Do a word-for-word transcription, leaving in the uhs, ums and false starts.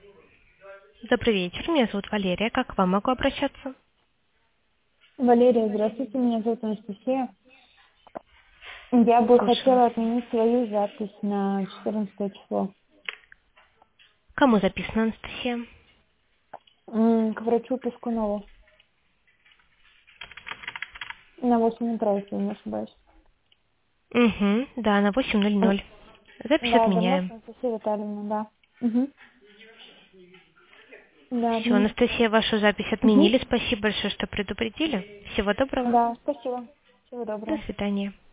Добрый вечер, меня зовут Валерия. Как к вам могу обращаться? Валерия, здравствуйте, меня зовут Анастасия. Я бы Слушаю. хотела отменить свою запись на четырнадцатое число. Кому записана Анастасия? М, К врачу Пескунову. На восемь утра, если я не ошибаюсь. Угу, да, на восемь ноль М, ноль. Запись Да, отменяем. Домнов Анастасия Витальевна, да. Угу. Да, Все, отменить. Анастасия, вашу запись Угу. отменили. Спасибо большое, что предупредили. Всего доброго. Да, спасибо. Всего До доброго. свидания.